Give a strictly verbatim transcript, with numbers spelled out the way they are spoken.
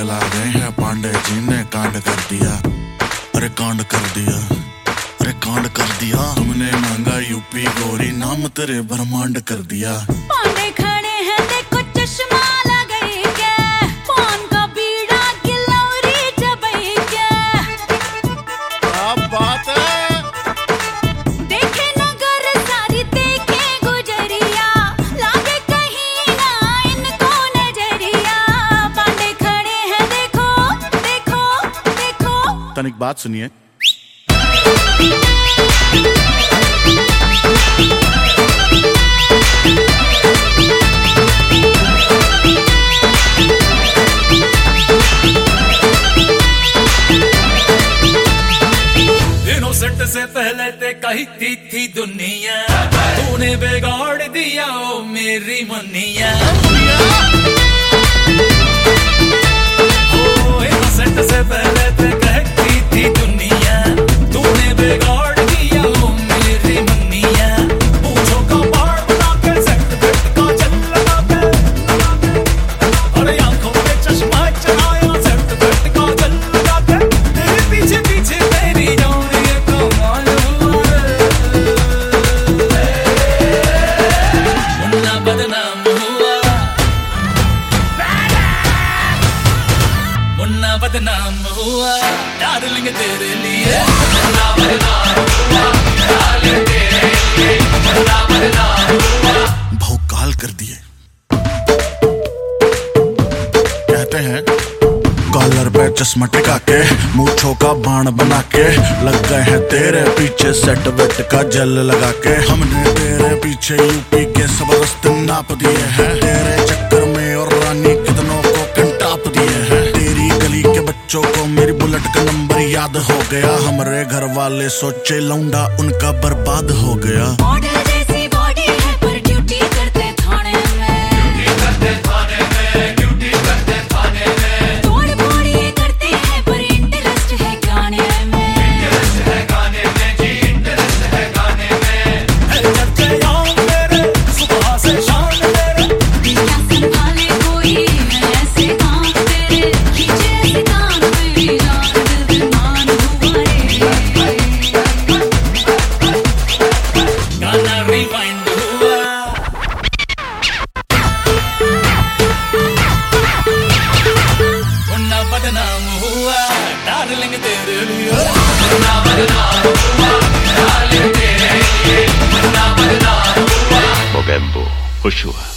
पगला गए हैं, पांडे जी ने कांड कर दिया। अरे कांड कर दिया, अरे कांड कर दिया। तुमने मांगा यूपी गोरी, नाम तेरे ब्रह्मांड कर दिया। पांडे खड़े हैं देखो चश्मा लगाई के, पान का बीड़ा गिलौरी चबाई के। क्या बात है। देखे नगर सारी देखे गुजरिया, लागे कहीं ना इनको नजरिया। पांडे खड़े हैं देखो देखो देखो। तनिक बात सुनिए। इनोसेंट से पहले ते कहती थी दुनिया, तूने बिगाड़ दिया ओ मेरी मनिया। ओ इनोसेंट से पहले ते कहती थी दुनिया, तूने बिगाड़ दिया ओ मेरी मनिया। पूछो का बाढ़ बना के सेट बेट का चल लगा के, अरे आंखों पे चश्मा चढ़ाया सेट बेट का चल लगा के। तेरे पीछे पीछे तेरी डोरी कमाल हुआ रे, मुन्ना बदनाम हुआ, मुन्ना बदनाम हुआ डार्लिंग तेरे लिए। मुन्ना बदनाम हुआ डार्लिंग तेरे लिए, मुन्ना बदनाम हुआ। भौकाल कर दिए। कहते हैं कॉलर पे चश्मा टिका के, मूंछों का बाण बना के, लग गए हैं तेरे पीछे सेट वेट का जल लगा के। हमने तेरे पीछे यूपी के सब रास्ते नाप दिए हैं, तेरे चक्कर में और रानी कितनों को कंटाप दिए हैं। तेरी गली के बच्चों को मेरी बुलेट का नंबर याद हो गया। हमारे घर वाले सोचे लौंडा उनका बर्बाद हो गया। मॉडल जैसी बॉडी है पर ड्यूटी करते थाने में, ड्यूटी करते थाने में, ड्यूटी करते थाने में। तोड़ फोड़ ये करते हैं पर इंटरेस्ट है गाने में, इंटरेस्ट है गाने में जी, इंटरेस्ट है गाने में। है चर्चे याद मेरे सुबह से शाम मेरे, क्या संभाले कोई ऐसे काम तेरे, खींचे ऐसे काम मेरी जान दिल दीवान हुआ रे। गाना रिवाइंड हुआ, मुन्ना बदनाम हुआ डार्लिंग तेरे लिए। मुन्ना बदनाम हुआ डार्लिंग तेरे लिए, मुन्ना बदनाम हुआ। Mogembo, Joshua.